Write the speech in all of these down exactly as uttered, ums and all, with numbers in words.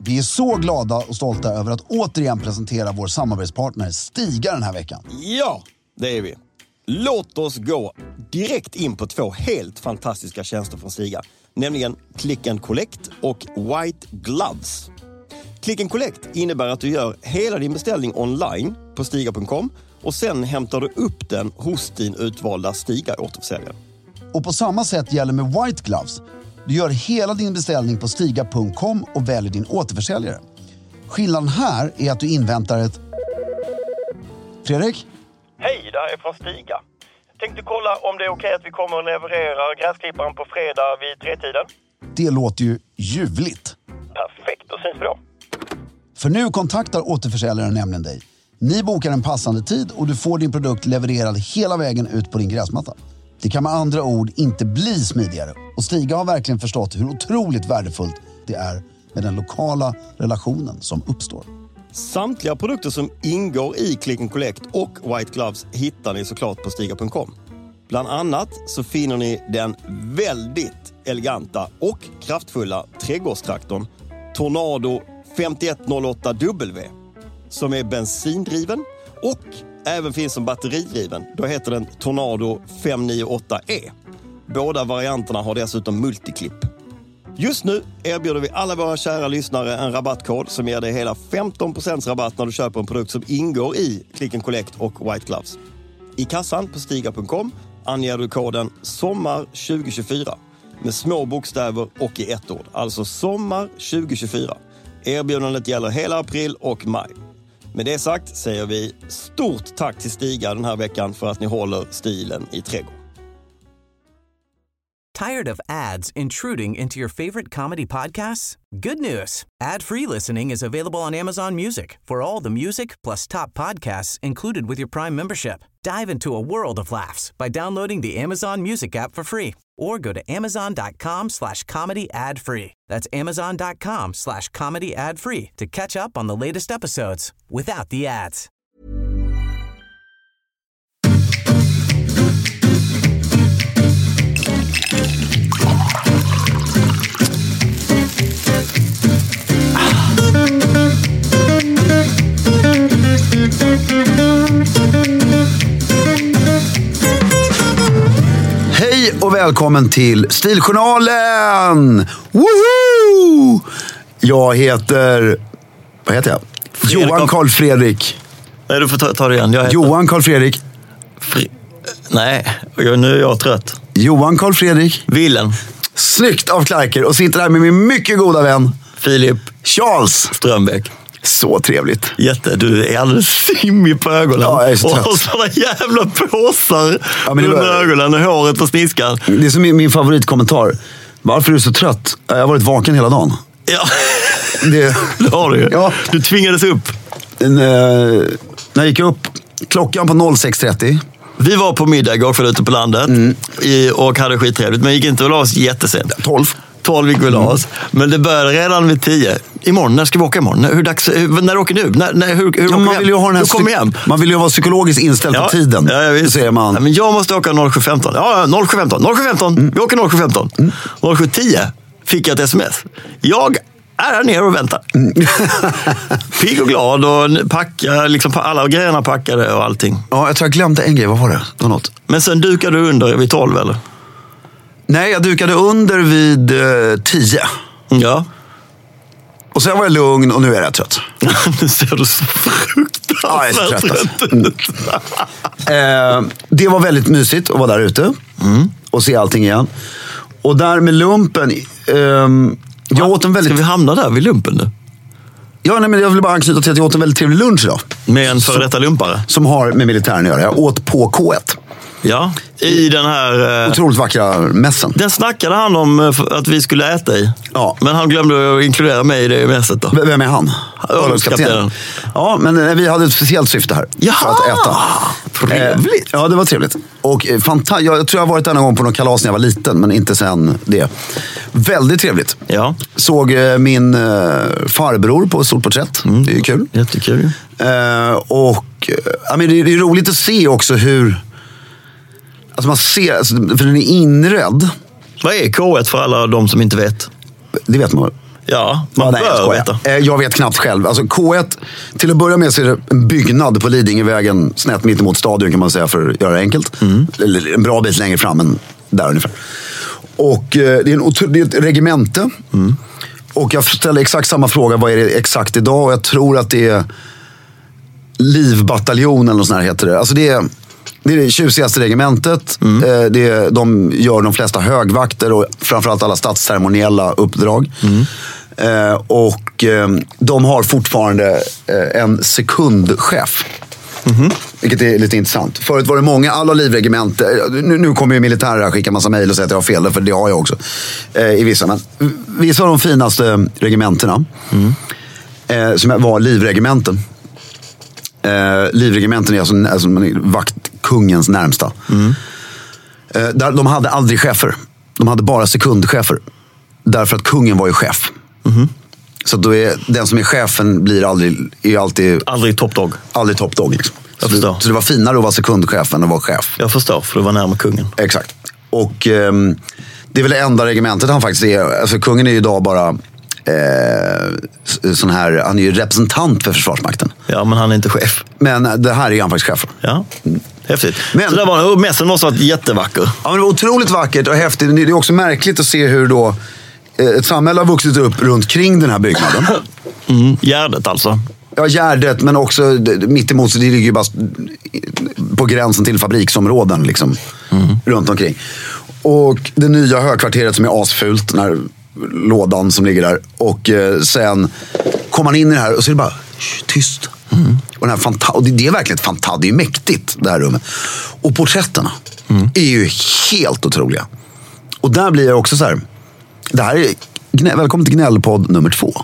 Vi är så glada och stolta över att återigen presentera vår samarbetspartner Stiga den här veckan. Ja, det är vi. Låt oss gå direkt in på två helt fantastiska tjänster från Stiga. Nämligen Click and Collect och White Gloves. Click and Collect innebär att du gör hela din beställning online på stiga punkt com och sen hämtar du upp den hos din utvalda Stiga-återförsäljare. Och på samma sätt gäller med White Gloves. Du gör hela din beställning på stiga punkt com och väljer din återförsäljare. Skillnaden här är att du inväntar ett... Fredrik? Hej, det här är från Stiga. Tänkte kolla om det är okej att vi kommer och levererar gräsklipparen på fredag vid tretiden. Det låter ju ljuvligt. Perfekt, då syns vi då. För nu kontaktar återförsäljaren nämligen dig. Ni bokar en passande tid och du får din produkt levererad hela vägen ut på din gräsmatta. Det kan med andra ord inte bli smidigare. Och Stiga har verkligen förstått hur otroligt värdefullt det är med den lokala relationen som uppstår. Samtliga produkter som ingår i Click and Collect och White Gloves hittar ni såklart på stiga punkt com. Bland annat så finner ni den väldigt eleganta och kraftfulla trädgårdstraktorn Tornado femtioett noll åtta W som är bensindriven och även finns som batteridriven. Då heter den Tornado fem nio åtta E. Båda varianterna har dessutom multiklipp. Just nu erbjuder vi alla våra kära lyssnare en rabattkod som ger dig hela femton procent rabatt när du köper en produkt som ingår i Click and Collect och White Gloves. I kassan på stiga punkt com anger du koden sommar tjugo tjugofyra med små bokstäver och i ett ord. Alltså sommar tjugo tjugofyra. Erbjudandet gäller hela april och maj. Med det sagt säger vi stort tack till Stiga den här veckan för att ni håller stilen i trädgården. Tired of ads intruding into your favorite comedy podcasts? Good news. Ad-free listening is available on Amazon Music for all the music plus top podcasts included with your Prime membership. Dive into a world of laughs by downloading the Amazon Music app for free or go to amazon.com slash comedy ad free. That's amazon.com slash comedy ad free to catch up on the latest episodes without the ads. Hej och välkommen till Stiljournalen! Woho! Jag heter... Vad heter jag? Fredrik. Johan Carl Fredrik. Nej, du får ta, ta det igen. Jag heter... Johan Carl Fredrik. Fri... Nej, nu är jag trött. Johan Carl Fredrik. Willen. Snyggt av Clarker och sitter här med min mycket goda vän Filip Charles Strömbäck. Så trevligt. Jätte, du är alldeles simmig på ögonen. Ja, jag är så trött. Och sådana jävla påsar ja, men det under var... ögonen och håret och sniskan. Det är som min, min favoritkommentar. Varför är du så trött? Jag har varit vaken hela dagen. Ja, det, det har du ju. Ja. Du tvingades upp. En, eh, när jag gick upp klockan på sex trettio. Vi var på middag igår för ute på landet mm. i, och hade skittrevligt. Men gick inte och la oss jättesent. tolv. tolv gick vi la oss. Men det började redan vid tio. Imorgon, när ska vi åka imorgon? När, hur dags, hur, när åker du? När, när, hur, hur ja, man, vill ju ha den här kommer hem? Man vill ju vara psykologiskt inställd ja, på tiden. Ja, jag vet. Säger man. Ja, men jag måste åka noll sju femton. Ja, noll sju femton. noll sju femton. Mm. Vi åker noll sju femton. Mm. noll sju tio fick jag ett sms. Jag är här nere och väntar. Mm. Pigg och glad och packa, liksom alla grejerna packade och allting. Ja, jag tror jag glömde en grej. Vad var det? Det var något. Men sen dukade du under vid tolv, eller? Nej, jag dukade under vid eh, tio. Ja. Och sen var jag lugn och nu är jag trött. Nu ser du så fruktansvärt ja, jag är så trött, trött mm. eh, Det var väldigt mysigt att vara där ute mm. och se allting igen. Och där med lumpen... Eh, jag åt en väldigt... Ska vi hamna där vid lumpen nu? Ja, nej, men jag vill bara anknyta till att jag åt en väldigt trevlig lunch idag. Med en före detta lumpare? Som har med militären att göra. Jag åt på K ett. Ja, i den här... Eh, otroligt vackra mässen. Den snackade han om att vi skulle äta i. Ja. Men han glömde att inkludera mig i det mässet då. V- vem är han? Örlogskaptenen. Ja, men vi hade ett speciellt syfte här. Jaha, för att äta. Trevligt. Eh, ja, det var trevligt. Och fanta- jag tror jag har varit där någon gång på någon kalas när jag var liten, men inte sen det. Väldigt trevligt. Ja. Såg eh, min eh, farbror på ett stort porträtt. Mm. Det är ju kul. Jättekul. Eh, och eh, men det, det är roligt att se också hur... Alltså man ser, alltså, för den är inredd. Vad är K ett för alla de som inte vet? Det vet man. Ja, man ja, nej, bör jag veta. Eh, Jag vet knappt själv. Alltså K ett, till att börja med så är det en byggnad på Lidingövägen snett mitt emot stadion kan man säga för att göra det enkelt. Mm. Eller en bra bit längre fram än där ungefär. Och eh, det, är en, det är ett regemente. Mm. Och jag ställer exakt samma fråga, vad är det exakt idag? Och jag tror att det är Livbataljon eller något sånt här heter det. Alltså det är det, är det tjusigaste regementet. Mm. Eh, det är, de gör de flesta högvakter och framförallt alla statsceremoniella uppdrag. Mm. Eh, och eh, de har fortfarande eh, en sekundchef. Mm-hmm. Vilket är lite intressant. Förut var det många, alla livregementer. Nu, nu kommer ju militära skicka massa mejl och säga att jag har fel, för det har jag också. Eh, I vissa. Men vissa av de finaste regementerna mm. eh, som var livregementen. Eh, livregementen är alltså, alltså vaktkungens närmsta. Mm. Eh, där, de hade aldrig chefer. De hade bara sekundchefer. Därför att kungen var ju chef. Mm. Så då är den som är chefen blir aldrig är alltid aldrig top dog. Aldrig top dog liksom. Så, det, så det var finare att vara sekundchef än att vara chef. Jag förstår, för du var närmare kungen. Exakt. Och eh, det är väl det enda regementet han faktiskt är. Alltså kungen är ju idag bara eh, sån här, han är ju representant för Försvarsmakten. Ja, men han är inte chef. Men det här är han faktiskt chef för. Ja. Häftigt. Men, så det var, mässen måste ha varit jättevacker. Ja, men det var otroligt vackert och häftigt. Det är också märkligt att se hur då ett samhälle har vuxit upp runt kring den här byggnaden. Mm, Gärdet alltså. Ja, Gärdet, men också mitt emot, så det ligger ju bara på gränsen till fabriksområden liksom, mm. runt omkring. Och det nya högkvarteret som är asfult, den här lådan som ligger där. Och eh, sen kommer man in i det här och så är det bara tyst. Mm. Och, den här fanta- och det, det är verkligen ett fantastiskt, det är mäktigt det här rummet. Och porträtterna mm. är ju helt otroliga. Och där blir jag också så här, det här är gnä- välkommen till gnällpodd nummer två.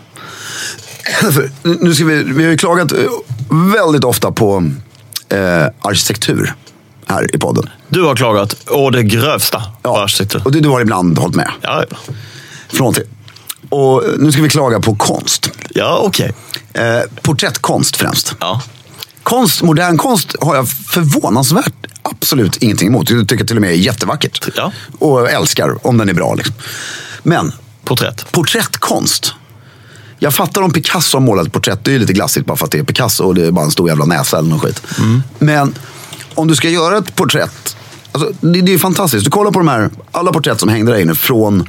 Nu ska vi, vi har ju klagat väldigt ofta på eh, arkitektur här i podden. Du har klagat, och det grövsta ja, på arkitektur. Och du, du har ibland hållit med. Ja. Från till. Och nu ska vi klaga på konst. Ja, okej. Okay. Eh, porträttkonst främst. Ja. Konst, modern konst har jag förvånansvärt absolut ingenting emot. Jag tycker till och med är jättevackert. Ja. Och älskar om den är bra liksom. Men porträtt. Porträttkonst. Jag fattar om Picasso har målat porträtt. Det är ju lite glassigt bara för att det är Picasso och det är bara en stor jävla näsa eller något skit. Mm. Men om du ska göra ett porträtt, alltså, det, det är fantastiskt. Du kollar på de här, alla porträtt som hängde där inne från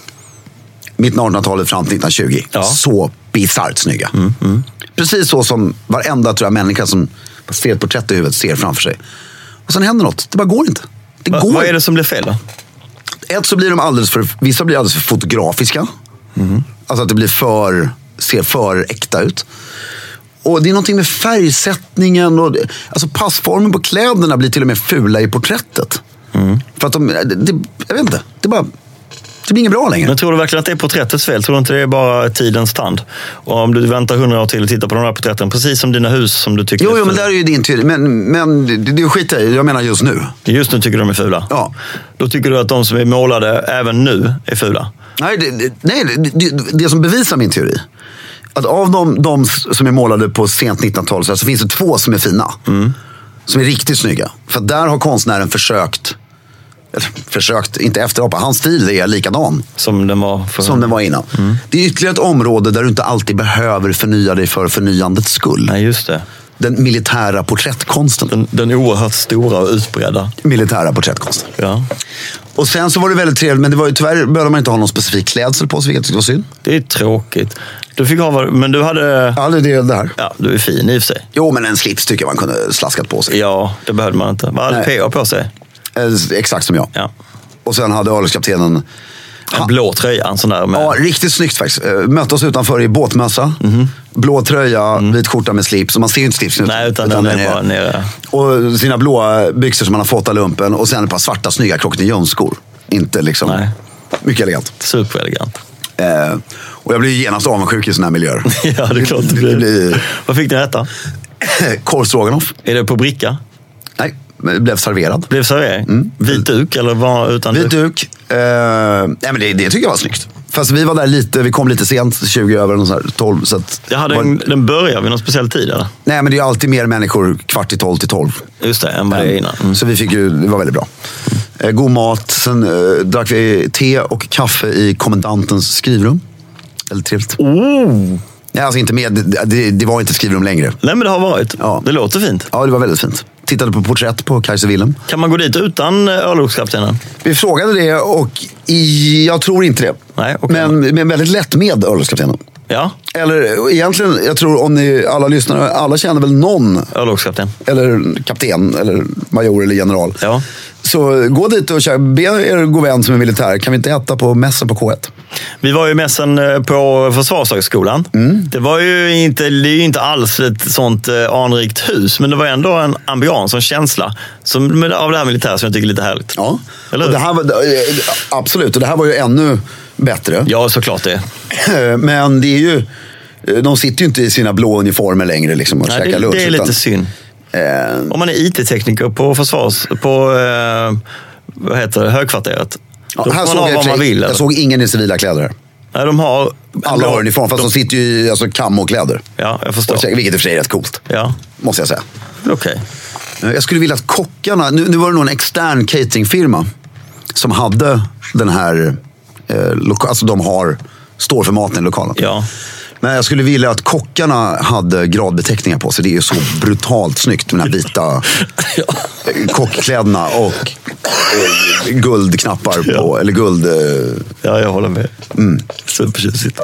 mitten av artonhundratalet fram till nittonhundratjugo. Ja. Så bisarrt snygga. Mm, mm. Precis så som varenda tror jag, människa som ser ett porträtt i huvudet ser framför sig. Och sen händer något. Det bara går inte. Det Va, går. Vad är det som blir fel då? Ett så blir de alldeles för, vissa blir alldeles för fotografiska. Mm. Alltså att det blir för, ser för äkta ut. Och det är någonting med färgsättningen och alltså passformen på kläderna blir till och med fula i porträttet. Mm. För att de, det, jag vet inte, det bara det blir inget bra längre. Men tror du verkligen att det är porträttets fel? Tror du inte det är bara tidens tand? Och om du väntar hundra år till och tittar på de här porträtten, precis som dina hus som du tycker jo, är jo, men där är ju din teori. Men, men det, det är skit i, jag menar just nu. Just nu tycker du de är fula? Ja. Då tycker du att de som är målade även nu är fula? Nej, det, det, nej, det, det, det som bevisar min teori, att av de, de som är målade på sent nittonhundratal så finns det två som är fina. Mm. Som är riktigt snygga. För där har konstnären försökt eller, försökt, inte efterapa. Hans stil är likadan. Som den var, för... som den var innan. Mm. Det är ytterligare ett område där du inte alltid behöver förnya dig för förnyandets skull. Nej, just det. Den militära porträttkonsten. Den, den oerhört stora och utbredda. Militära porträttkonsten. Ja. Och sen så var det väldigt trevligt, men det var ju tyvärr behövde man inte ha någon specifik klädsel på sig, vilket var synd. Det är tråkigt. Du fick ha, men du hade... Ja, det är det här. Ja, du är fin i och för sig. Jo, men en slips tycker jag man kunde slaskat på sig. Ja, det behövde man inte. Vad hade P A på sig? Eh, exakt som jag. Ja. Och sen hade örlogskaptenen en blå tröja, en sån där med... Ja, riktigt snyggt faktiskt. Mötte oss utanför i båtmössa. Mm-hmm. Blå tröja, mm. vit skjorta med slips. Och man ser ju inte slipsen ut. Nej, utan, utan den är bara nere. Och sina blåa byxor som man har fått av lumpen. Och sen ett par svarta snygga Crocodile Jones-skor. Inte liksom... Nej. Mycket elegant. Superelegant. Eh, och jag blir genast avundsjuk i såna här miljöer. Ja, det är klart det blir. Det blir... Vad fick ni äta? Korv stroganoff. Är det på bricka? Nej, men det blev serverad. Blev serverad? Mm. Vit duk eller var utan Vit duk. Eh, nej, men det, det tycker jag var snyggt. Fast vi var där lite, vi kom lite sent, tjugo över och så här, tolv. Så att jag hade var... en, den började vid någon speciell tid eller? Nej, men det är alltid mer människor kvart i tolv till tolv. Just det, än vad det är innan. Mm. Så vi fick ju, det var väldigt bra. Eh, god mat, sen eh, drack vi te och kaffe i kommendantens skrivrum. Väldigt trevligt. Oh. Nej, alltså inte med, det, det, det var inte skriver om längre. Nej, men det har varit. Ja. Det låter fint. Ja, det var väldigt fint. Tittade på porträtt på Kaiser Wilhelm. Kan man gå dit utan örlogskaptenen? Vi frågade det och i, jag tror inte det. Nej, okay. Men, men väldigt lätt med örlogskaptenen. Ja. Eller egentligen, jag tror om ni alla lyssnare, alla känner väl någon örlogskapten. Eller kapten, eller major eller general. Ja. Så gå dit och kör, be er god vän som är militär. Kan vi inte äta på mässen på K ett? Vi var ju mässen på Försvarshögskolan. Mm. Det var ju inte, det är ju inte alls ett sånt anrikt hus, men det var ändå en ambians och en känsla som, av det här militära som jag tycker är lite härligt. Ja, eller och det här var, absolut. Och det här var ju ännu bättre. Ja, såklart det. Men det är ju, de sitter ju inte i sina blå uniformer längre liksom, och Nej, käkar det, lunch. det är lite utan, synd. Eh, Om man är I T-tekniker på försvars, på eh, vad heter det, högkvarteret. Ja, då här får man ha vad man vill. Jag eller? såg ingen i civila kläder här. Nej, de har... Alla har uniform, fast de, de sitter ju i alltså, kamokläder. Ja, jag förstår. Och, vilket i och för sig är rätt coolt. Ja. Måste jag säga. Okej. Okay. Jag skulle vilja att kockarna... Nu, nu var det nog en extern cateringfirma som hade den här... Eh, loka, alltså de har... Står för maten i lokalen. Ja. Men jag skulle vilja att kockarna hade gradbeteckningar på sig. Det är ju så brutalt snyggt med de här vita ja. kockkläderna och eh, guldknappar på, ja. eller guld... Eh... Ja, jag håller med. Mm. Supertjusigt.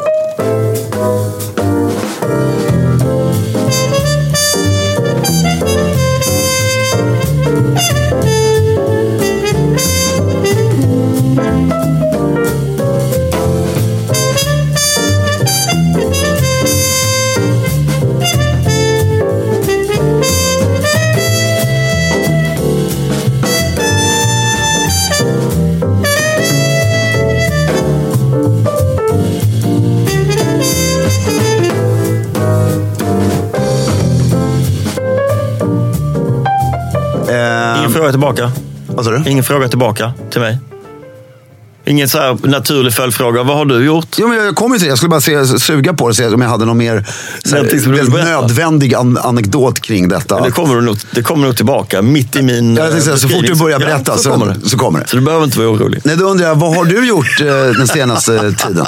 Ingen fråga tillbaka. Vad sa du? Ingen fråga tillbaka till mig. Ingen så här naturlig följdfråga. Vad har du gjort? Jo, men jag kommer till det. Jag skulle bara se, suga på det och se om jag hade någon mer så här, nödvändig an- anekdot kring detta. Men det kommer du nog, det kommer nog tillbaka mitt i min... Ja, jag säga, så fort du börjar berätta ja, så, så, kommer det. så kommer det. Så du behöver inte vara orolig. Nej, då undrar jag, vad har du gjort eh, den senaste tiden?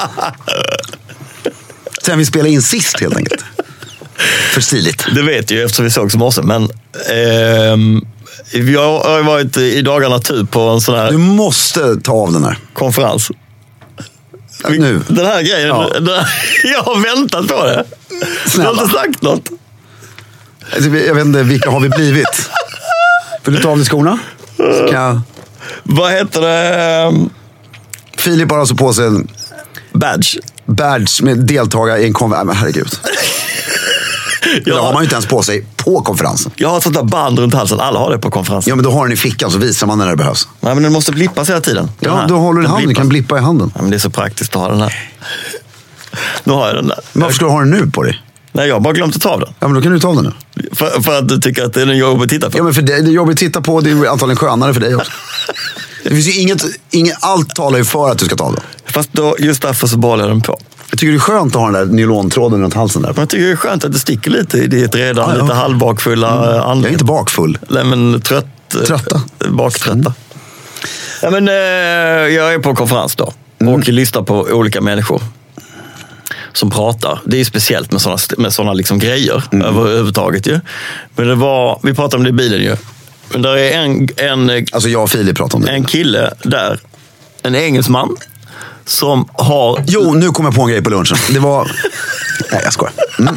Sen vi spelade in sist helt enkelt. För stiligt. Det vet ju eftersom vi såg som morse, men... Ehm... Jag har varit i dagarna typ på en sån här... Du måste ta av den här. Konferens. Nu. Den här grejen. Ja. Den här, jag har väntat på det. Snälla. Du har inte sagt något. Jag vet inte, vilka har vi blivit? Vill du ta av dig skorna? Ska jag... Vad heter det? Filip har alltså på sig en... Badge. Badge med deltagare i en konferens. Men herregud. Det har man ju inte ens på sig på konferensen. Jag har ett sånt där band runt halsen. Alla har det på konferensen. Ja, men då har den i fickan så visar man när det behövs. Nej, men den måste blippas hela tiden. Ja, då håller du i handen. Du kan blippa i handen. Ja, men det är så praktiskt att ha den här. Nu har jag den där. Men varför ska du ha den nu på dig? Nej, jag har bara glömt att ta av den. Ja, men då kan du ta av den nu. För, för att du tycker att det är en jobb att titta på. Ja, men för det, det är jobbigt att titta på. Det är antagligen skönare för dig också. Det finns ju inget, inget... Allt talar ju för att du ska ta av den. Fast då, just därför så behåller jag den på. Jag tycker det är skönt att ha den där nylontråden runt halsen där. Men jag tycker det är skönt att det sticker lite i ditt redan ja, ja. lite halvbakfulla mm. anledning. Jag är inte bakfull. Nej, men trött. Trötta. Baktrötta. Mm. Ja, men, eh, jag är på konferens då. Mm. Och lyssnar på olika människor som pratar. Det är ju speciellt med sådana med såna liksom grejer mm. överhuvudtaget ju. Men det var, vi pratade om det i bilen ju. Men där är en, en, alltså jag och Filip pratade om det. En kille där, en engelsman som har... Jo, nu kommer jag på en grej på lunchen. Det var... Nej, jag skojar. Mm.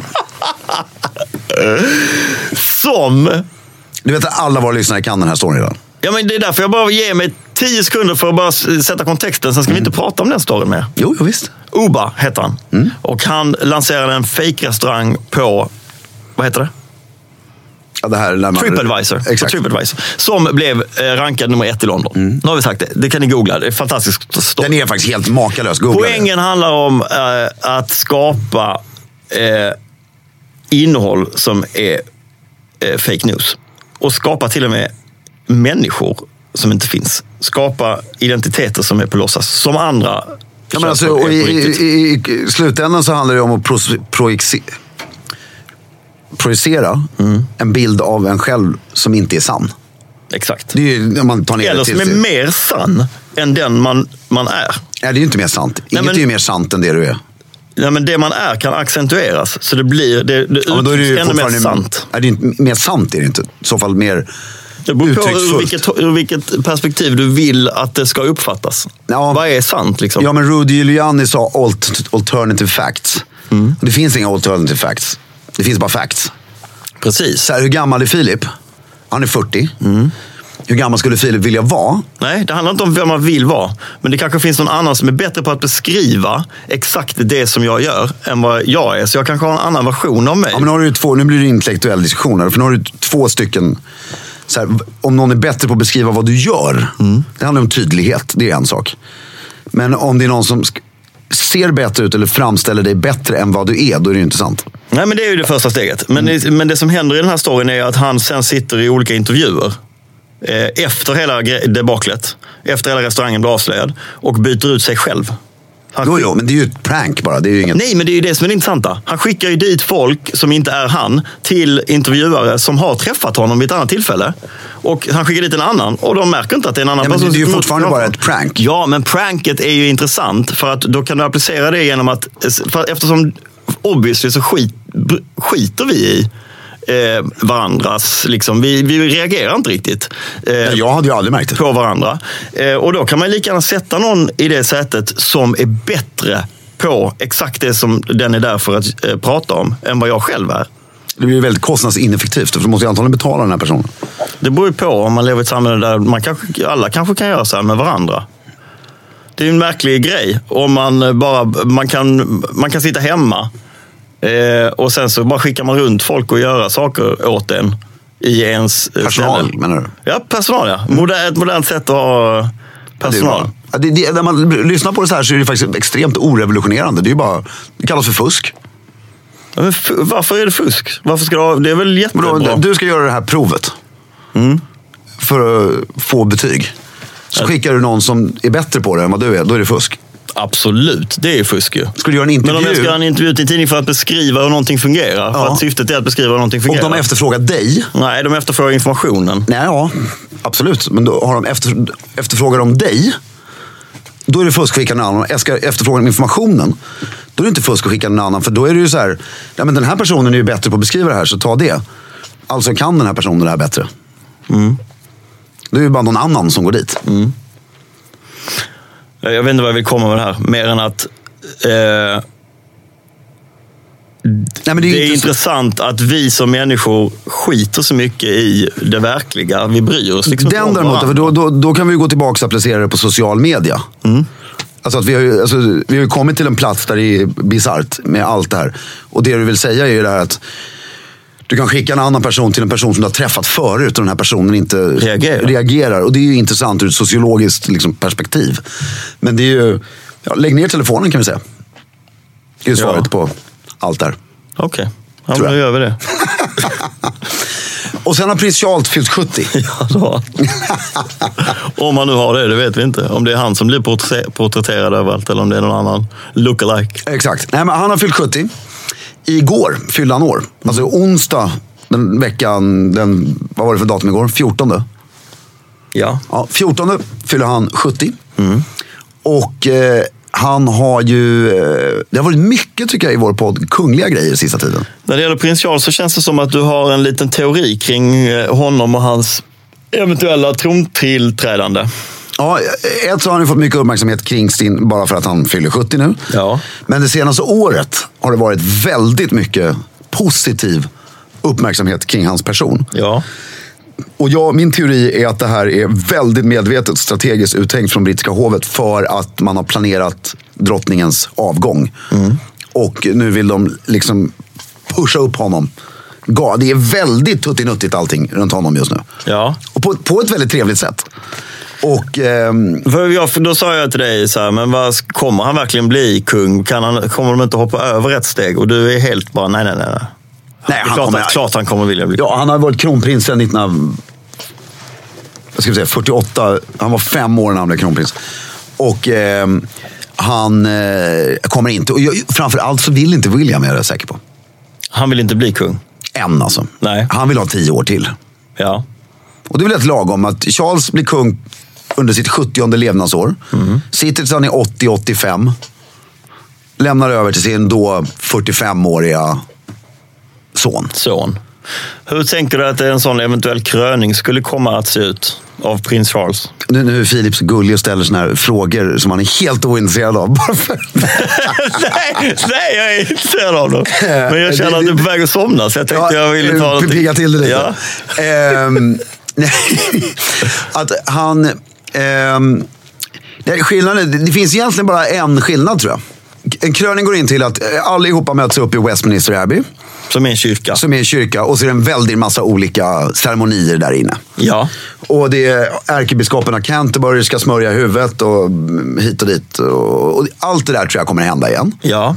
Som... Du vet att alla våra lyssnare kan den här storyn redan. Ja, men det är därför jag bara ger mig tio sekunder för att bara sätta kontexten. Sen ska mm. vi inte prata om den storyn mer. Jo, jo visst. Uba heter han. Mm. Och han lanserade en fake-restaurang på... Vad heter det? Ja, det här man... TripAdvisor. Exakt. TripAdvisor. Som blev rankad nummer ett i London. Mm. Nu har vi sagt det. Det kan ni googla. Det är fantastiskt story. Den är faktiskt helt makalös. Googla Poängen det. handlar om äh, att skapa äh, innehåll som är äh, fake news. Och skapa till och med människor som inte finns. Skapa identiteter som är på låtsas. Som andra. Ja, men alltså, och i, i, i, I slutändan så handlar det om att pro, proexi, projicera mm. en bild av en själv som inte är sann. Exakt. Det är ju, om man tar ner Eller det som är mer sann än den man, man är. Ja, det är ju inte mer sant. Inget Nej, men, är ju mer sant än det du är. Ja, men det man är kan accentueras. Så det blir det, det ja, men då är det ju ännu mer sant. Är det inte, mer sant är det inte. I så fall mer det beror på ur vilket, ur vilket perspektiv du vill att det ska uppfattas. Ja. Vad är sant liksom? Ja, men Rudy Giuliani sa alt, alternative facts. Mm. Det finns inga alternative facts. Det finns bara facts. Precis. Så här, hur gammal är Filip? Han är fyrtio. Mm. Hur gammal skulle Filip vilja vara? Nej, det handlar inte om vem man vill vara. Men det kanske finns någon annan som är bättre på att beskriva exakt det som jag gör än vad jag är. Så jag kanske har en annan version av mig. Ja, men har du två, nu blir det intellektuell diskussion. För nu har du två stycken... Så här, om någon är bättre på att beskriva vad du gör. Mm. Det handlar om tydlighet, det är en sak. Men om det är någon som ser bättre ut eller framställer dig bättre än vad du är, då är det ju inte sant. Nej, men det är ju det första steget. Men, mm. det, men det som händer i den här storyn är att han sen sitter i olika intervjuer eh, efter hela debaklet, efter hela restaurangen blir avslöjad och byter ut sig själv. Han... Jo, jo, men det är ju ett prank bara. Det är ju inget... Nej, men det är ju det som är det intressanta. Han skickar ju dit folk som inte är han till intervjuare som har träffat honom vid ett annat tillfälle. Och han skickar dit en annan och de märker inte att det är en annan ja, person. Men det är ju fortfarande bara ett prank. Ja, men pranket är ju intressant för att då kan du applicera det genom att, för eftersom obviously så skit, skiter vi i Eh, varandras, liksom. vi, vi reagerar inte riktigt eh, jag hade ju aldrig märkt det. på varandra. Eh, och då kan man lika gärna sätta någon i det sättet som är bättre på exakt det som den är där för att eh, prata om än vad jag själv är. Det blir väldigt kostnadsineffektivt för du måste ju antagligen betala den här personen. Det beror ju på om man lever i ett samhälle där man kanske, alla kanske kan göra så här med varandra. Det är en märklig grej om man bara man kan, man kan sitta hemma Eh, och sen så bara skickar man runt folk och göra saker åt en i ens personal, ställe. Menar du? Ja, personal, ja. Moder, ett modernt sätt att ha personal. Ja, det, det, när man lyssnar på det så här så är det faktiskt extremt orevolutionerande. Det är ju bara, det kallas för fusk. Ja, men f- varför är det fusk? Varför ska det, ha, det är väl jättebra. Då, du ska göra det här provet mm. för att få betyg. Så ja. Skickar du någon som är bättre på det än vad du är, då är det fusk. Absolut, det är fusk ju. Skulle du göra en intervju? Men om jag ska göra en intervju till en tidning för att beskriva hur någonting fungerar. Ja. För att syftet är att beskriva hur någonting fungerar. Och de efterfrågar dig? Nej, de efterfrågar informationen. Nej, ja, absolut. Men då har de efter, efterfrågar de dig, då är det fusk att skicka någon annan. Ska efterfråga informationen, då är det inte fusk att skicka någon annan. För då är det ju så här, ja, men den här personen är ju bättre på att beskriva det här, så ta det. Alltså kan den här personen det här bättre. Mm. Det är ju bara någon annan som går dit. Mm. Jag vet inte vad jag vill komma med det här. Mer än att eh, Nej, men det är, det är intressant att vi som människor skiter så mycket i det verkliga. Vi bryr oss liksom Den om däremot, för då, då, då kan vi gå tillbaka och applicera det på social media. Mm. Alltså att vi har ju alltså, vi har kommit till en plats där det är bizarrt med allt det här. Och det du vill säga är ju det här att du kan skicka en annan person till en person som du har träffat förut och den här personen inte reagerar. reagerar. Och det är ju intressant ur ett sociologiskt liksom, perspektiv. Men det är ju, ja, lägg ner telefonen kan vi säga. Det är ju svaret ja. på allt där. Okej, okay. Ja, då gör vi det. Och sen har prins Charles fyllt sjuttio. Ja, då. Om han nu har det, det vet vi inte. Om det är han som blir porträtterad överallt eller om det är någon annan lookalike. Exakt. Nej, men han har fyllt sjuttio. Igår fyllde han år. Alltså onsdag, den veckan, den, vad var det för datum igår? fjortonde. Ja. Ja, fjortonde fyller han sjuttio. Mm. Och eh, han har ju, eh, det har varit mycket tycker jag i vår podd, kungliga grejer sista tiden. När det gäller prins Charles så känns det som att du har en liten teori kring honom och hans eventuella trontillträdande. Ja, ett så har han fått mycket uppmärksamhet kring sin, bara för att han fyller sjuttio nu. Ja. Men det senaste året har det varit väldigt mycket positiv uppmärksamhet kring hans person. Ja. Och jag, min teori är att det här är väldigt medvetet strategiskt uttänkt från brittiska hovet för att man har planerat drottningens avgång. Mm. Och nu vill de liksom pusha upp honom. Det är väldigt tuttinuttigt allting runt honom just nu. Ja. Och på, på ett väldigt trevligt sätt. Och, ehm... för jag, för då sa jag till dig så här, men vad, kommer han verkligen bli kung? Kan han, kommer de inte hoppa över ett steg? Och du är helt bara, nej, nej, nej. nej. nej han klart, kommer, att, klart han kommer vilja bli kung. Ja, han har varit kronprins sedan nitton fyrtioåtta. Han var fem år när han blev kronprins. Och eh, han eh, kommer inte, och jag, framförallt så vill inte William, jag är säker på. Han vill inte bli kung? Än alltså. Nej. Han vill ha tio år till. Ja. Och det är väl ett lagom att Charles blir kung under sitt sjuttionde levnadsår. Mm. Sitter tills han är åttio åttiofem. lämnar över till sin då fyrtiofemåriga son. Son. Hur tänker du att en sån eventuell kröning skulle komma att se ut av prins Charles? Nu, nu är Filip så gullig och ställer såna här frågor som han är helt ointresserad av. Bara för... nej, nej, jag är intresserad av dem. Men jag känner att du är på väg att somna, så jag tänkte ja, jag ville ta det. Pigga till det lite. Ja. ehm, nej, att han... Ehm, nej, skillnaden, det finns egentligen bara en skillnad, tror jag. En kröning går in till att allihopa möts upp i Westminster Abbey. Som är en kyrka. Som är en kyrka. Och så är det en väldig massa olika ceremonier där inne. Ja. Och det är ärkebiskopen av Canterbury ska smörja huvudet och hit och dit. Och, och allt det där tror jag kommer att hända igen. Ja.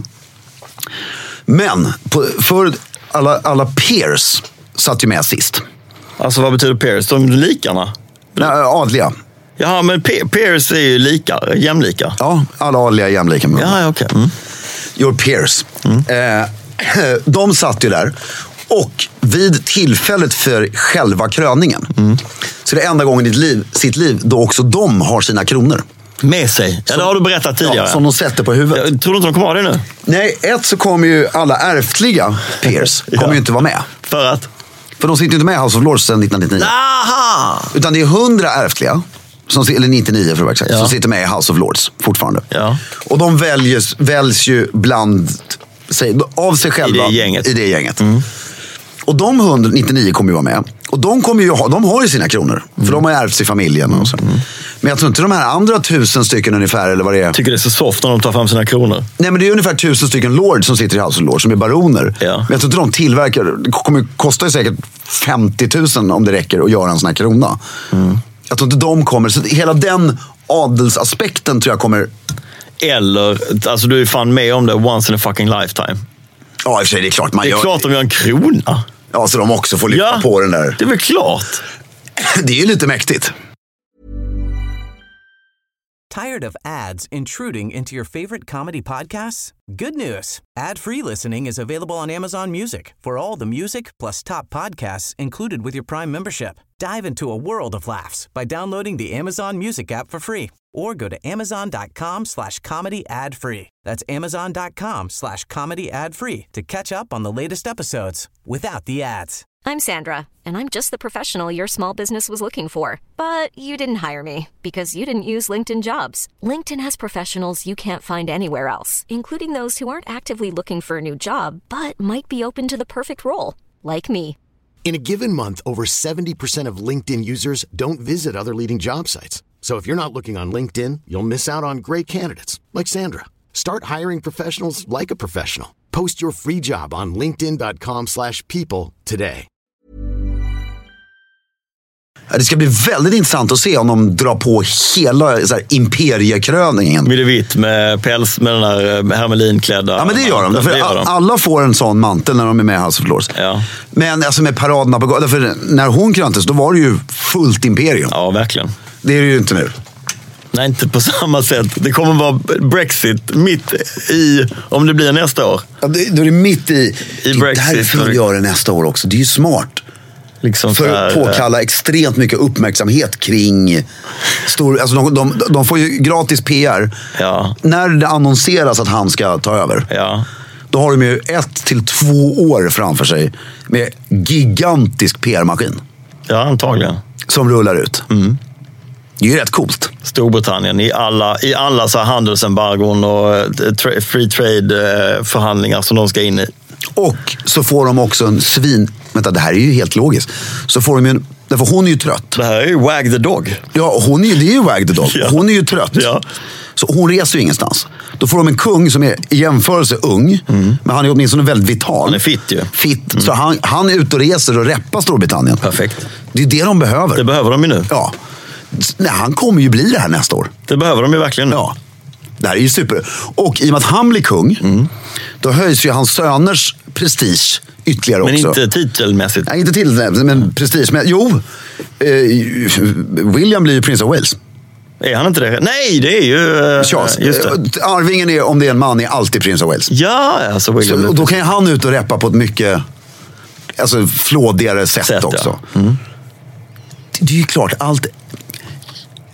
Men på, för alla, alla peers satt ju med sist. Alltså vad betyder peers? De likarna? Nej, adliga. Ja, men pe- peers är ju lika, jämlika. Ja, alla adliga är jämlika med Ja, okej. Okay. Mm. Your peers. Mm. Eh, de satt ju där. Och vid tillfället för själva kröningen mm. så är det enda gången i ditt liv, sitt liv då också de har sina kronor. Med sig? Ja, det har du berättat tidigare. Ja, som de sätter på huvudet. Jag tror du inte de kommer ha det nu? Nej, ett så kommer ju alla ärftliga peers kommer ja. ju inte vara med. För att? För de sitter ju inte med i House of Lords sedan nittonhundranittionio. Aha! Utan det är hundra ärftliga, som, eller nittionio för att vara exakt, ja. som sitter med i House of Lords fortfarande. Ja. Och de väljs, väljs ju bland sig, av sig själva i det gänget. I det gänget. Mm. Och de hundranittionio kommer ju vara med. Och de, kommer ju ha, de har ju sina kronor. För mm. de har ju ärvts i familjen. Och så. Mm. Men jag tror inte de här andra tusen stycken ungefär, eller vad det är. Tycker det är så soft när de tar fram sina kronor. Nej, men det är ungefär tusen stycken lords som sitter i House of Lords, som är baroner. Ja. Men jag tror inte de tillverkar, det kommer kosta ju säkert femtio tusen om det räcker att göra en sån här krona. Mm. Jag tror inte de kommer, så hela den adelsaspekten tror jag kommer. Eller, alltså du är fan med om det once in a fucking lifetime. Ja, i och för sig, det är klart man Det är gör. klart de gör en krona. Ja, så de också får lyfta ja, på den där. Det är väl klart. Det är ju lite mäktigt. Tired of ads intruding into your favorite comedy podcasts? Good news. Ad-free listening is available on Amazon Music for all the music plus top podcasts included with your Prime membership. Dive into a world of laughs by downloading the Amazon Music app for free or go to amazon.com slash comedy ad free. That's amazon.com slash comedy ad free to catch up on the latest episodes without the ads. I'm Sandra, and I'm just the professional your small business was looking for. But you didn't hire me because you didn't use LinkedIn Jobs. LinkedIn has professionals you can't find anywhere else, including those who aren't actively looking for a new job, but might be open to the perfect role, like me. In a given month, over seventy percent of LinkedIn users don't visit other leading job sites. So if you're not looking on LinkedIn, you'll miss out on great candidates like Sandra. Start hiring professionals like a professional. Post your free job on linkedin.com slash people today. Det ska bli väldigt intressant att se om de drar på hela så här, imperiekröningen. Med det vitt, med päls, med den där hermelinklädda. Ja, men det gör de. Därför det gör de. Alla får en sån mantel när de är med i House of Lords. Ja. Men alltså med paraderna på gatan. För när hon kröntes, då var det ju fullt imperium. Ja, verkligen. Det är det ju inte nu. Nej, inte på samma sätt. Det kommer vara Brexit mitt i, om det blir nästa år. Ja, det, då är det mitt i. I det är Brexit. därför de gör det nästa år också. Det är ju smart. Liksom för att påkalla extremt mycket uppmärksamhet kring stor, alltså de, de, de får ju gratis P R. Ja. När det annonseras att han ska ta över, ja. då har de ju ett till två år framför sig med gigantisk P R-maskin. Ja, antagligen. Som rullar ut. Mm. Det är ju rätt coolt. Storbritannien i alla, i alla så här handelsembargon och tra- free trade förhandlingar som de ska in i. Och så får de också en svin... Vänta, det här är ju helt logiskt. Så får de ju en... Därför hon är ju trött. Det här är ju Wag the Dog. Ja, hon är ju, det är ju Wag the Dog. Ja. Hon är ju trött. Ja. Så hon reser ju ingenstans. Då får de en kung som är i jämförelse ung. Mm. Men han är åtminstone väldigt vital. Han är fit ju. Fit. Mm. Så han, han är ute och reser och reppar Storbritannien. Perfekt. Det är det de behöver. Det behöver de ju nu. Ja. Nej, han kommer ju bli det här nästa år. Det behöver de ju verkligen. Ja. Det här är ju super. Och i och med att han blir kung, mm. då höjs ju hans söners prestige ytterligare men också. Men inte titelmässigt. Nej, inte titelmässigt, men prestige. Men, jo, eh, William blir ju prins av Wales. Är han inte det? Nej, det är ju... Uh, Charles. Just det. Arvingen är, om det är en man, är alltid prins av Wales. Ja, alltså William. Så, och då kan ju han ut och reppa på ett mycket alltså, flådigare sätt, sätt också. Ja. Mm. Det, det är ju klart, allt...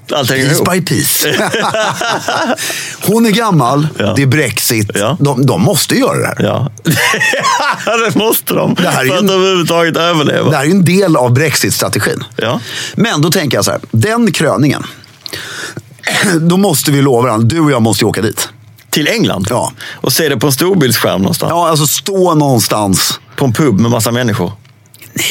Piece by piece. Hon är gammal, ja. Det är Brexit. Ja. De, de måste göra det här. Ja, det måste de. Det här är för en, att överhuvudtaget överleva. Det här är en del av Brexit-strategin. Ja. Men då tänker jag så här, den kröningen, då måste vi lova varandra, du och jag måste åka dit. Till England? Ja. Och se det på en storbildsskärm någonstans? Ja, alltså stå någonstans. På en pub med massa människor? Nej.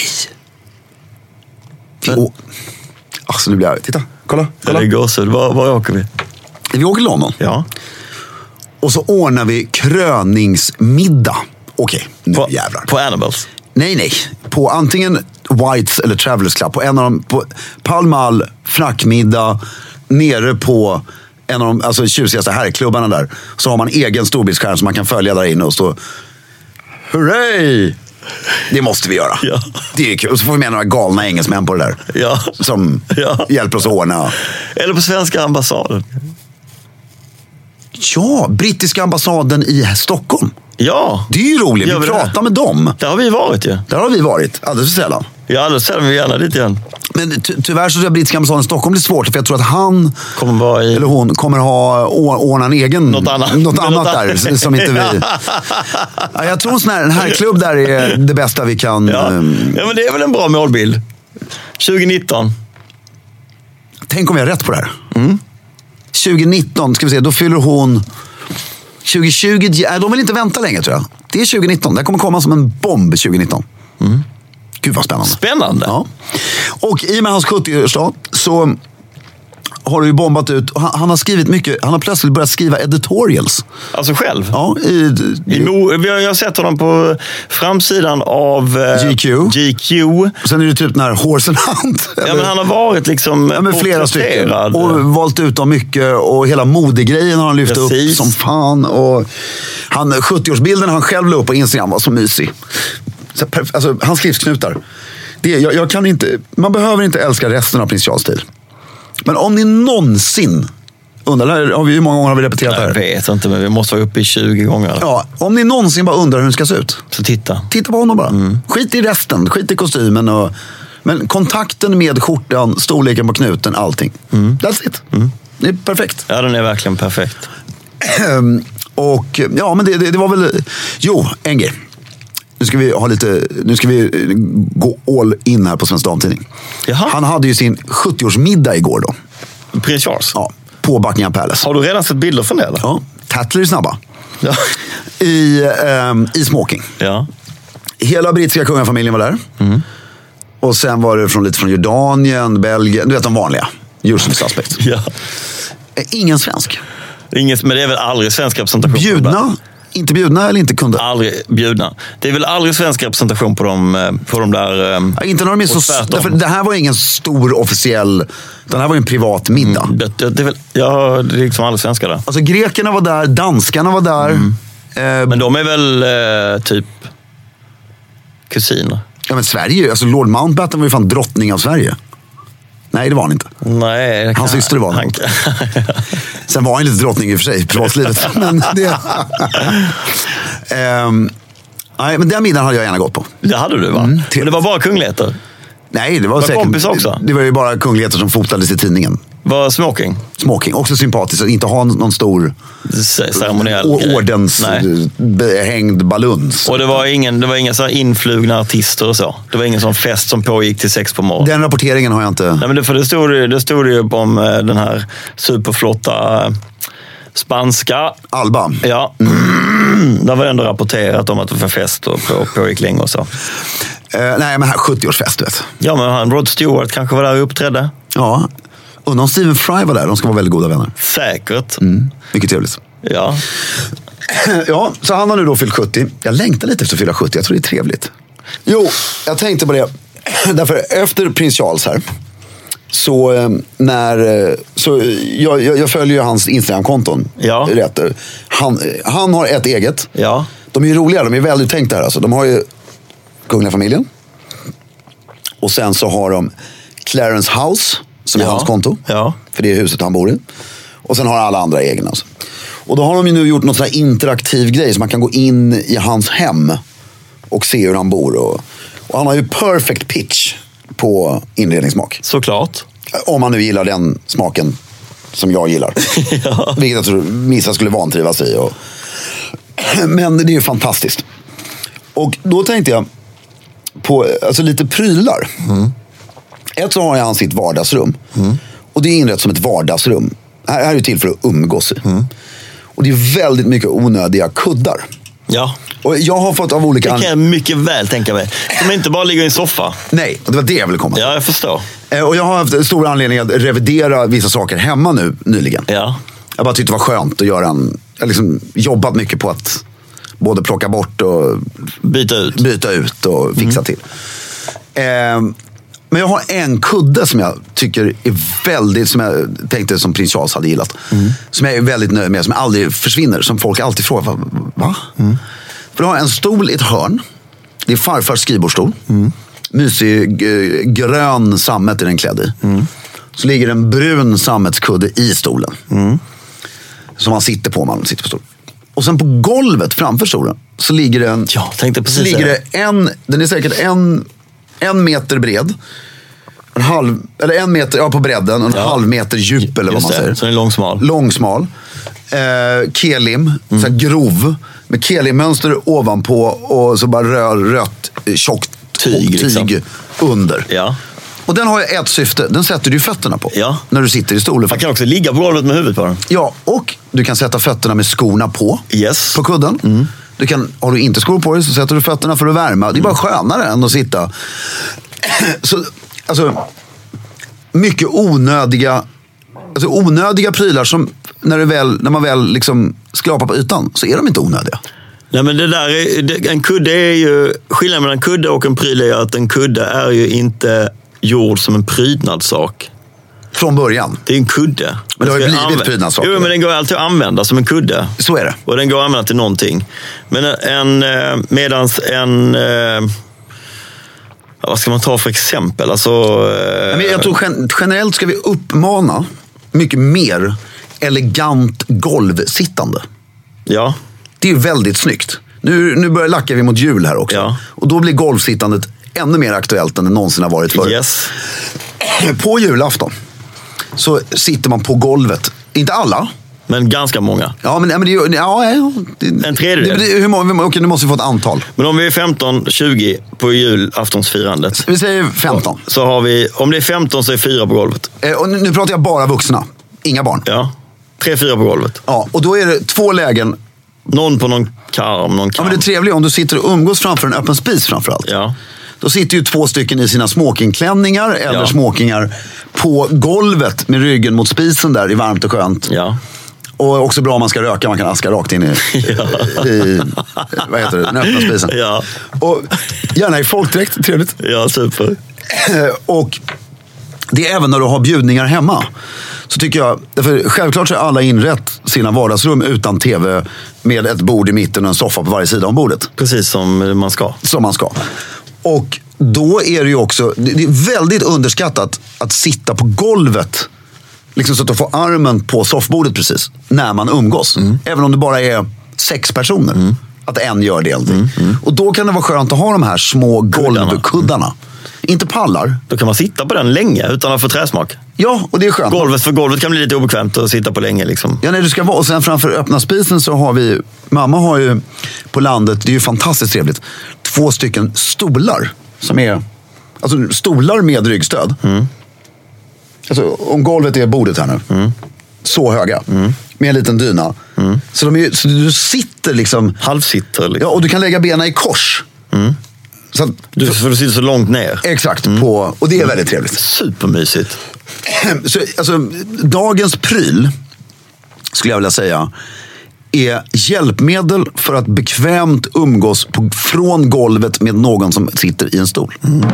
Vi å... Alltså nu blir jag... Titta, kolla. kolla. Det är gåshud. Var, var åker vi? Vi åker till London. Ja. Och så ordnar vi kröningsmiddag. Okej, nu på, jävlar. På Annabels? Nej, nej. På antingen Whites eller Travelers Club. På en av dem, på Pall Mall, frackmiddag, nere på en av de alltså, tjusigaste herrklubbarna där. Så har man egen storbildsskärm som man kan följa där inne och stå... Hurray! Det måste vi göra. Ja. Det är kul. Och så får vi med några galna engelsmän på det där. Ja. Som ja. hjälper oss att ordna. Eller på svenska ambassaden. Ja, brittiska ambassaden i Stockholm. Ja. Det är ju roligt. Vi, vi pratar med dem. Där har vi varit ju. Ja. Där har vi varit. Alldeles för sällan. Ja, alldeles sällan. Vi gärna dit igen. Men ty- tyvärr så tror jag brittiska ambassaden i Stockholm blir svårt. För jag tror att han kommer vara i... eller hon kommer ha ordna en egen... Något annat, något annat där som inte vi... Ja, jag tror sån här, en här klubb där är det bästa vi kan... Ja. ja, men det är väl en bra målbild. tjugonitton. Tänk om vi har rätt på det här. Mm. tjugonitton, ska vi se, då fyller hon... tjugohundratjugo, äh, de vill inte vänta länge tror jag. Det är tjugonitton, det kommer komma som en bomb tjugonitton. Mm. Gud vad spännande. Spännande. Ja. Och i och med hans sjuttioårsdag så har du ju bombat ut. Han, han har skrivit mycket, han har plötsligt börjat skriva editorials. Alltså själv? Ja. I, i, I Mo, vi har, jag har sett honom på framsidan av eh, G Q. G Q. Och sen är det typ den här Horse and Hunt. Ja, men han har varit liksom ja, men flera stycken. Och valt ut dem mycket. Och hela modegrejen har han lyft Precis. upp som fan. Och han, sjuttioårsbilden han själv la upp på Instagram var så mysig. Så, alltså, hans livsknutar. Det, jag, jag kan inte, man behöver inte älska resten av Prins Charles stil. Men om ni någonsin undrar, har vi, hur många gånger har vi repeterat det här? Jag vet inte, men vi måste vara uppe i tjugo gånger. Ja, om ni någonsin bara undrar hur den ska se ut. Så titta. Titta på honom bara. Mm. Skit i resten, skit i kostymen. Och, men kontakten med skjortan, storleken på knuten, allting. Mm. That's it. Mm. Det är perfekt. Ja, den är verkligen perfekt. Och ja, men det, det, det var väl... Jo, en grej. Nu ska vi ha lite, nu ska vi gå all in här på Svensk Damtidning. Jaha. Han hade ju sin sjuttioårsmiddag igår då. Prins Charles? Ja, på Buckingham Palace. Har du redan sett bilder från det eller? Ja, Tatler är snabba. Ja. I, um, I smoking. Ja. Hela brittiska kungafamiljen var där. Mm. Och sen var det från, lite från Jordanien, Belgien, du vet de vanliga. Usual suspects. Ja. Ingen svensk. Ingen, men det är väl aldrig svensk representation? Bjudna? Inte bjudna eller inte kunde? Aldrig bjudna. Det är väl aldrig svensk representation på de, på de där... Um, ja, inte när de är så... Därför, det här var ingen stor officiell... Det här var en privat middag. Mm, det, det, det är väl, ja, det är liksom aldrig svenskar där. Alltså grekerna var där, danskarna var där. Mm. Eh, men de är väl eh, typ kusiner? Ja, men Sverige, alltså Lord Mountbatten var ju fan drottning av Sverige. Nej, det var han inte. Nej, hans syster var han. Sen var han lite drottning i och för sig, privatlivet. men det... um, nej, men den middagen hade jag gärna gått på. Det hade du, va? Mm, men det var bara kungligheter? Nej, det var, var säkert... kompis också? Det, det var ju bara kungligheter som fotades i tidningen. Var smoking? Smoking, också sympatiskt. Att inte ha någon stor... ceremoniell ordens hängd baluns. Och det var ingen, det var inga så influgna artister och så? Det var ingen sån fest som pågick till sex på morgonen? Den rapporteringen har jag inte... Nej, men det, för det stod, det stod ju om den här superflotta spanska... Alba. Ja. Mm. Där var ändå rapporterat om att det var fest och på, pågick länge och så. Uh, nej, men här sjuttioårsfest, du vet. Ja, men han, Rod Stewart kanske var där och uppträdde. Ja. Undrar om Stephen Fry var där. De ska vara väldigt goda vänner. Säkert. Mm. Mycket trevligt. Ja. Ja, så han har nu då fyllt sjuttio. Jag längtar lite efter att fylla sjuttio. Jag tror det är trevligt. Jo, jag tänkte på det. Därför efter Prins Charles här. Så när... Så jag, jag, jag följer ju hans Instagram-konton. Ja. Rätt. Han, han har ett eget. Ja. De är ju roliga. De är väldigt tänkta här. Alltså. De har ju kungliga familjen. Och sen så har de Clarence House. Som är ja. hans konto. Ja. För det är huset han bor i. Och sen har alla andra egna. Alltså. Och då har de ju nu gjort något sån här interaktiv grej. Så man kan gå in i hans hem. Och se hur han bor. Och, och han har ju perfect pitch på inredningssmak. Såklart. Om man nu gillar den smaken som jag gillar. Ja. Vilket jag tror Missa skulle vantrivas i. Och... Men det är ju fantastiskt. Och då tänkte jag på alltså, lite prylar. Mm. Ett så har jag han sitt vardagsrum. Mm. Och det är inrett som ett vardagsrum. Här, här är det till för att umgås i. Mm. Och det är väldigt mycket onödiga kuddar. Ja. Och jag har fått av olika... Det kan jag mycket väl tänka mig. Som inte bara ligger i en soffa. Nej, det var det jag ville komma. Ja, jag förstår. Och jag har haft stor anledning att revidera vissa saker hemma nu nyligen. Ja. Jag bara tyckte det var skönt att göra en... Jag har liksom jobbat mycket på att både plocka bort och... Byta ut. Byta ut och fixa mm. till. Eh, men jag har en kudde som jag tycker är väldigt... Som jag tänkte som prins Charles hade gillat. Mm. Som jag är väldigt nöjd med. Som aldrig försvinner. Som folk alltid frågar. Va? Mm. För du har en stol i ett hörn. Det är farfars skrivbordsstol. Mm. Mysig grön sammet är den klädd i. Mm. Så ligger en brun sammetskudde i stolen. Mm. Som man sitter på om man sitter på stolen. Och sen på golvet framför stolen så ligger det en... Ja, tänkte precis så ligger det en... Den är säkert en, en meter bred. En halv... Eller en meter ja, på bredden och en ja. halv meter djup eller vad man det. säger. Så den är långsmal. Långsmal. Eh, kelim. Mm. Så här grov. Med kelimmönster ovanpå och så bara rör, rött tjockt tyg, tyg liksom. Under. Ja. Och den har ju ett syfte. Den sätter du fötterna på. Ja. När du sitter i stolen. Man kan också ligga på golvet med huvudet på den. Ja, och du kan sätta fötterna med skorna på. Yes. På kudden. Mm. Du kan, har du inte skor på dig så sätter du fötterna för att värma. Det är bara skönare än att sitta. Så, alltså, mycket onödiga alltså onödiga prylar som när, det väl, när man väl liksom skrapar på ytan så är de inte onödiga. Nej, men det där är, det, en kudde är ju, skillnaden mellan en kudde och en pryl är att en kudde är ju inte gjord som en prydnadssak. Från början. Det är en kudde. Men det har ju blivit prydnadssak. Jo, men den går alltid att använda som en kudde. Så är det. Och den går att använda till någonting. Men en, medans en... Vad ska man ta för exempel? Alltså, men jag tror generellt ska vi uppmana mycket mer elegant golvsittande. Ja. Det är ju väldigt snyggt. Nu, nu börjar lacka vi mot jul här också. Ja. Och då blir golvsittandet ännu mer aktuellt än det någonsin har varit förr. Yes. På julafton så sitter man på golvet. Inte alla. Men ganska många. Ja, men, men det är ja, det, en tredjedel. Det, det, hur många, okej, nu måste vi få ett antal. Men om vi är femton tjugo på julaftonsfirandet. Vi säger femton. Så har vi, om det är femton så är fyra på golvet. Eh, och nu, nu pratar jag bara vuxna. Inga barn. Ja, tre, fyra på golvet. Ja, och då är det två lägen. Någon på någon karm, någon karm. Ja, men det är trevligt om du sitter och umgås framför en öppen spis framförallt. Ja. Då sitter ju två stycken i sina smokingklänningar eller ja. smokingar på golvet med ryggen mot spisen där i varmt och skönt. Ja. Och också bra om man ska röka, man kan aska rakt in i, ja. i vad heter det, den öppna spisen. Ja. Och gärna i folkdräkt, trevligt. Ja, super. Och det är även när du har bjudningar hemma. Så tycker jag, för självklart så är alla inrätt sina vardagsrum utan tv med ett bord i mitten och en soffa på varje sida om bordet. Precis som man ska. Som man ska. Och då är det ju också, det är väldigt underskattat att sitta på golvet. Liksom så att du får armen på soffbordet precis. När man umgås. Mm. Även om det bara är sex personer. Mm. Att en gör det. Mm. Mm. Och då kan det vara skönt att ha de här små golvkuddarna. Mm. Inte pallar. Då kan man sitta på den länge utan att få träsmak. Ja, och det är skönt. Golvet för golvet kan bli lite obekvämt att sitta på länge liksom. Ja, nej, det ska vara. Och sen framför öppna spisen så har vi, mamma har ju på landet, det är ju fantastiskt trevligt, två stycken stolar som är, alltså stolar med ryggstöd. Mm. Alltså om golvet är bordet här nu. Mm. Så höga. Mm. Med en liten dyna. Mm. Så, de är, så du sitter liksom... Halvsitter liksom. Ja, och du kan lägga benen i kors. Mm. Så att, du, för du sitter så långt ner. Exakt, mm. på, och det är väldigt trevligt. Supermysigt. Så, alltså, dagens pryl, skulle jag vilja säga, är hjälpmedel för att bekvämt umgås på, från golvet med någon som sitter i en stol. Mm.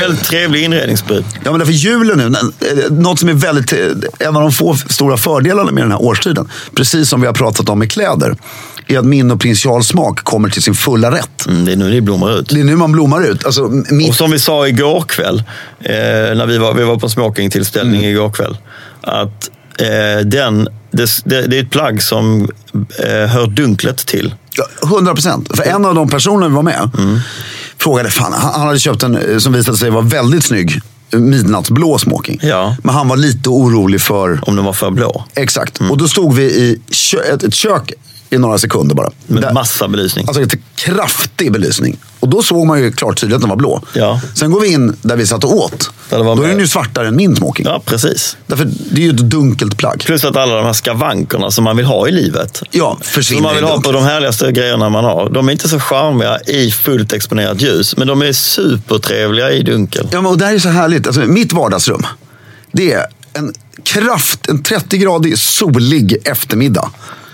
väldigt trevlig inredningsbud. Ja, men därför julen nu, något som är väldigt, en av de få stora fördelarna med den här årstiden, precis som vi har pratat om med kläder, är att min och prins Charles smak kommer till sin fulla rätt. Mm, det är nu det blommar ut. Det är nu man blommar ut. Alltså, mitt... Och som vi sa igår kväll, eh, när vi var, vi var på smoking-tillställning mm. igår kväll, att eh, den, det, det, det är ett plagg som eh, hör dunklet till. hundra procent. För en av de personer vi var med mm. frågade, fan, han, han hade köpt en som visade sig vara väldigt snygg midnattsblå smoking. Ja. Men han var lite orolig för... Om den var för blå. Exakt. Mm. Och då stod vi i kö- ett, ett kök i några sekunder bara. Med Där, massa belysning. Alltså ett kraftig belysning. Och då såg man ju klart tydligt att den var blå. Ja. Sen går vi in där vi satt och åt. Där det var då med. är den ju svartare än min smoking. Ja, precis. Därför det är ju ett dunkelt plagg. Plus att alla de här skavankerna som man vill ha i livet. Ja, försvinner. Som man vill ha på de härligaste grejerna man har. De är inte så charmiga i fullt exponerat ljus. Men de är supertrevliga i dunkel. Ja, men och det här är så härligt. Alltså, mitt vardagsrum, det är en kraft, en trettio-gradig solig eftermiddag.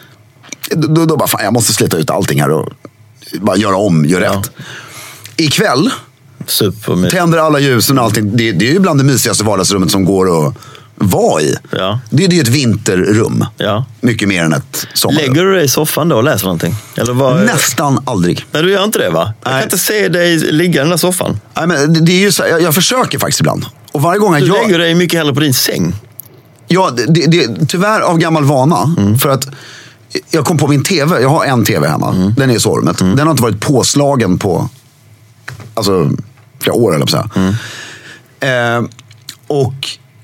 Då, då bara, fan, jag måste slita ut allting här och bara göra om, göra Ja. rätt. Ikväll Super. tänder alla ljusen och allting. Det, det är ju bland det mysigaste vardagsrummet som går att vara i. Ja. Det, det är ett vinterrum. Ja. Mycket mer än ett sommarrum. Lägger du dig i soffan då och läser någonting? Eller vad? Nästan aldrig. Nej, du gör inte det, va? Jag Nej. kan inte se dig ligga i den där soffan. Nej, men det, det är ju så, jag, jag försöker faktiskt ibland. Och varje gång Du jag... lägger dig mycket hellre på din säng. Ja, det, det, tyvärr av gammal vana. Mm. För att jag kom på min tv. Jag har en tv hemma. Mm. Den är i sovrummet. Mm. Den har inte varit påslagen på alltså, flera år, eller så här. Mm. Eh, och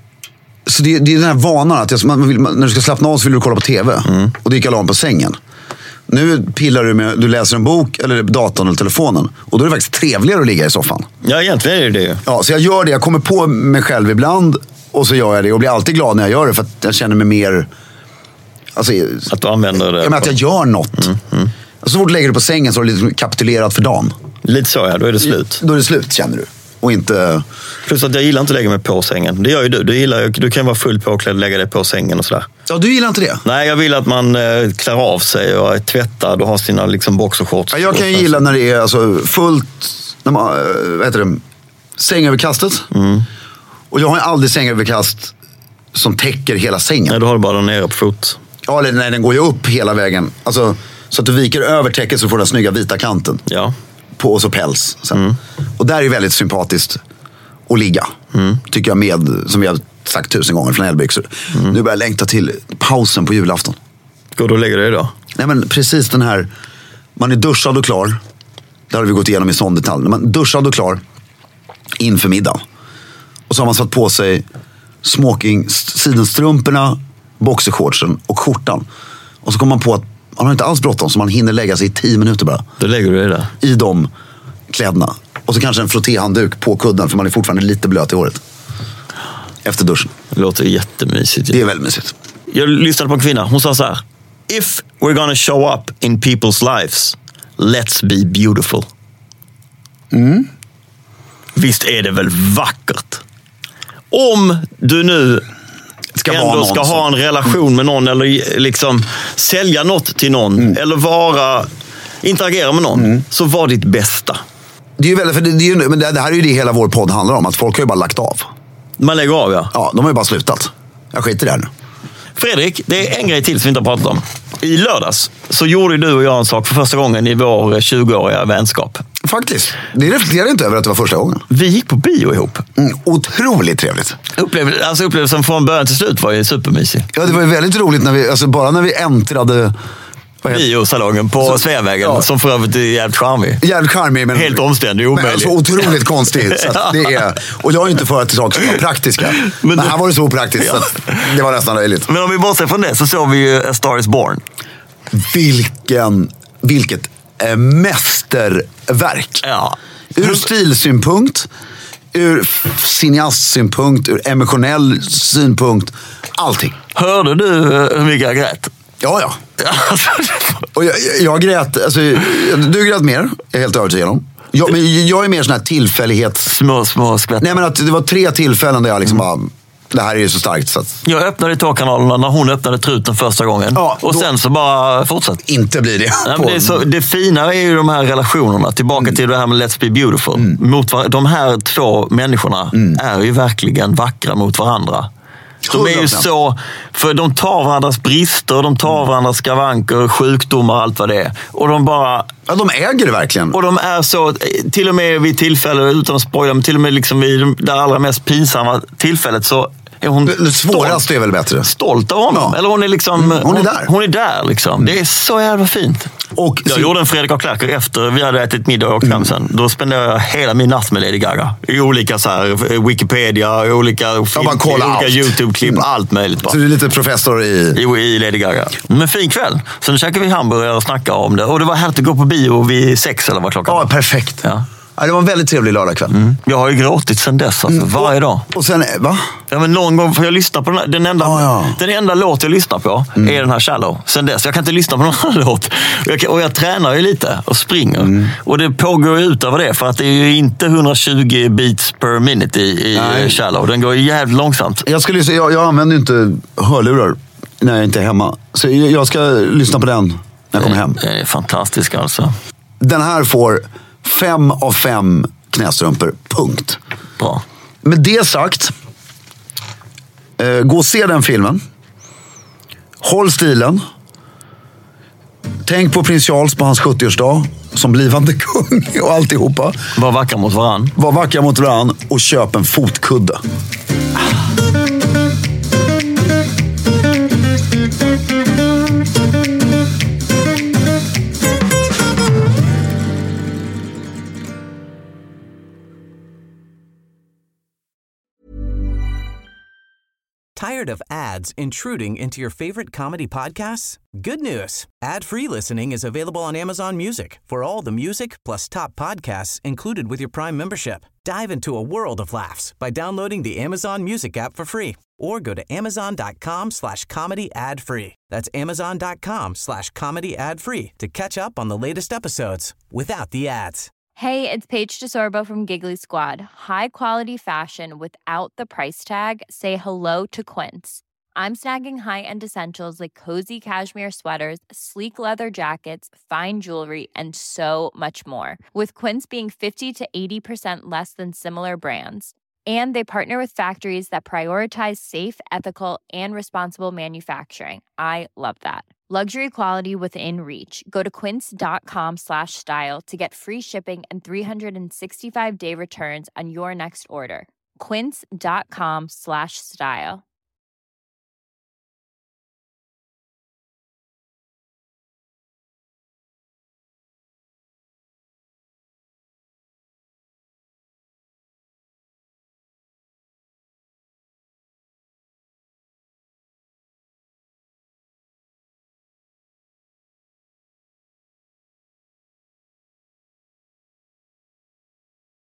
så det, det är den här vanan att jag, man vill, när du ska slappna av så vill du kolla på tv. Mm. Och det gick alarm på sängen. Nu pillar du med, du läser en bok eller datorn eller telefonen. Och då är det faktiskt trevligare att ligga i soffan. Ja, egentligen är det det. Ja, så jag gör det. Jag kommer på mig själv ibland. Och så gör jag det och blir alltid glad när jag gör det. För att jag känner mig mer... Alltså, att du använder det. Jag menar att jag gör något. Mm, mm. Så fort du lägger det på sängen så är det lite kapitulerat för dagen. Lite så, ja. Då är det slut. Då är det slut, känner du. Och inte... Plus att jag gillar inte att lägga mig på sängen. Det gör ju du. Du, gillar, du kan vara full påklädd och lägga dig på sängen och sådär. Ja, du gillar inte det? Nej, jag vill att man eh, klär av sig och är tvättad och har sina liksom, boxershorts. Ja, jag kan ju gilla när det är alltså, fullt... När man, vad heter det? Sängöverkastet. Mm. Och jag har ju aldrig sängöverkast som täcker hela sängen. Nej, du har det bara nere på fot. Ja, eller nej, den går ju upp hela vägen. Alltså, så att du viker över täcket så får du den snygga vita kanten. Ja. På och så päls. Mm. Och där är väldigt sympatiskt att ligga. Mm. Tycker jag med, som vi har sagt tusen gånger, flanellbyxor. Mm. Nu börjar jag längta till pausen på julafton. Går du och lägger dig då? Nej, men precis den här, man är duschad och klar. Det har vi gått igenom i sån detalj. Man är duschad och klar inför middag. Och så har man satt på sig smoking, sidenstrumporna, boxershortsen och skjortan. Och så kommer man på att man har inte alls bråttom, så man hinner lägga sig i tio minuter bara. Då lägger du dig där. I de kläderna. Och så kanske en frottéhandduk på kudden, för man är fortfarande lite blöt i håret. Efter duschen. Det låter jättemysigt. Det är väldigt mysigt. Jag lyssnade på en kvinna. Hon sa så här: if we're gonna show up in people's lives, let's be beautiful. Mm. Visst är det väl vackert? Om du nu ska ändå ska ha en relation med någon, eller liksom sälja något till någon, mm. eller vara interagera med någon, mm. så var ditt bästa. Det är ju väldigt, för det, det, är ju, men det, det här är ju det hela vår podd handlar om, att folk har ju bara lagt av. Man lägger av, ja. Ja, de har ju bara slutat. Jag skiter i det här nu. Fredrik, det är en grej till som vi inte har pratat om. I lördags så gjorde du och jag en sak för första gången i vår tjugoåriga vänskap. Faktiskt. Det reflekterar inte över att det var första gången. Vi gick på bio ihop. Mm, otroligt trevligt. Upplev, alltså upplevelsen från början till slut var ju supermysig. Ja, det var ju väldigt roligt när vi, alltså bara när vi äntrade biosalongen på så, Sveavägen, ja. Som för övrigt är jävligt charmig. Jävligt charmig, men helt omständig, omöjlig. Men så otroligt konstig. Så att det är, och jag är inte för att saker ska vara praktiska. Men, men här var det så praktiskt, ja. Så att det var nästan löjligt. Men om vi bortser från det så såg vi ju A Star Is Born. Vilken, vilket äh, mästerverk. Ja. Ur stilsynpunkt, ur cineastsynpunkt, ur emotionell synpunkt, allting. Hörde du hur mycket jag grät? Ja, ja. Och jag, jag grät, alltså, du grät mer, jag är helt övertygad om. Jag, men jag är mer sån här tillfällighets... Små, små skvätt. Nej, men att det var tre tillfällen där jag liksom bara det här är ju så starkt. Så att... Jag öppnade tåkanalerna när hon öppnade truten första gången. Ja, då... Och sen så bara fortsatt. Inte blir det. Nej, men det, är så, det fina är ju de här relationerna. Tillbaka mm. till det här med Let's Be Beautiful. Mm. Mot var... De här två människorna mm. är ju verkligen vackra mot varandra. De är ju så, för de tar varandras brister, de tar varandras skavanker, sjukdomar, allt vad det är. Och de bara... Ja, de äger det verkligen. Och de är så, till och med vid tillfälle, utan att spoila, men till och med liksom vid det allra mest pinsamma tillfället så är hon det svåraste stolt, är väl bättre. Stolt av honom. Ja. Eller hon är liksom... Mm, hon är där. Hon, hon är där liksom. Mm. Det är så jävla fint. Och jag så... gjorde en Fredrik och Klerker efter vi hade ätit middag och åkt hem sen. Då spenderade jag hela min natt med Lady Gaga. I olika så här, Wikipedia, i olika, film, i olika YouTube-klipp, mm. allt möjligt. Bara. Så du är lite professor i... I, i Lady Gaga. Men fin kväll. Så nu käkade vi hamburgare och snackade om det. Och det var härligt att gå på bio vid sex eller vad klockan var. Ja, perfekt. Ja. Ja, det var en väldigt trevlig lördagkväll. Mm. Jag har ju gråtit sen dess, alltså, mm. varje dag. Och sen, va? Ja, men någon gång får jag lyssna på den, här, den, enda, ah, ja. den enda låt jag lyssnar på mm. är den här Shallow. Sen dess, jag kan inte lyssna på någon annan låt. Och jag, och jag tränar ju lite och springer. Mm. Och det pågår ju ut över det, för att det är ju inte hundratjugo beats per minute i, i Shallow. Den går ju jävligt långsamt. Jag, skulle, jag, jag använder ju inte hörlurar när jag inte är hemma. Så jag, jag ska lyssna på den när jag kommer hem. Det är fantastiskt alltså. Den här får fem av fem knästrumpor, punkt. Bra. Med det sagt, eh, gå och se den filmen. Håll stilen. Tänk på prins Charles på hans sjuttioårsdag som blivande kung och alltihopa. Var vackra mot varann. Var vackra mot varann och köp en fotkudde. Tired of ads intruding into your favorite comedy podcasts? Good news. Ad-free listening is available on Amazon Music for all the music plus top podcasts included with your Prime membership. Dive into a world of laughs by downloading the Amazon Music app for free or go to amazon.com slash comedy ad free. That's amazon.com slash comedy ad free to catch up on the latest episodes without the ads. Hey, it's Paige DeSorbo from Giggly Squad. High quality fashion without the price tag. Say hello to Quince. I'm snagging high-end essentials like cozy cashmere sweaters, sleek leather jackets, fine jewelry, and so much more. With Quince being fifty to eighty percent less than similar brands. And they partner with factories that prioritize safe, ethical, and responsible manufacturing. I love that. Luxury quality within reach. Go to quince.com slash style to get free shipping and three sixty-five day returns on your next order. Quince.com slash style.